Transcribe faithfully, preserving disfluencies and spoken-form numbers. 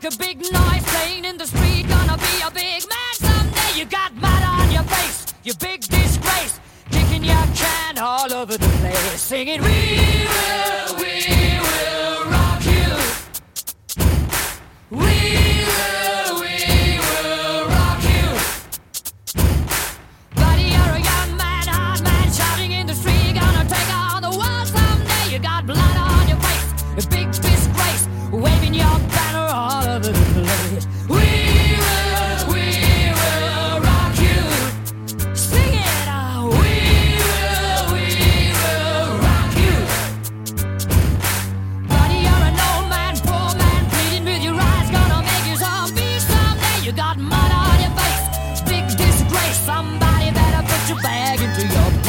make a big noise playing in the street. Gonna be a big man someday. You got mud on your face, you big disgrace. Kicking your can all over the place, singing, we will, we will rock you. We will, we will rock you. Buddy, you're a young man, hard man, shouting in the street. Gonna take on the world someday. You got blood on your face, a big disgrace, waving your banner all over the place. We will, we will rock you. Sing it out. We will, we will rock you. Buddy, you're an old man, poor man, pleading with your eyes. Gonna make you zombie someday. You got mud on your face, big disgrace. Somebody better put your bag into your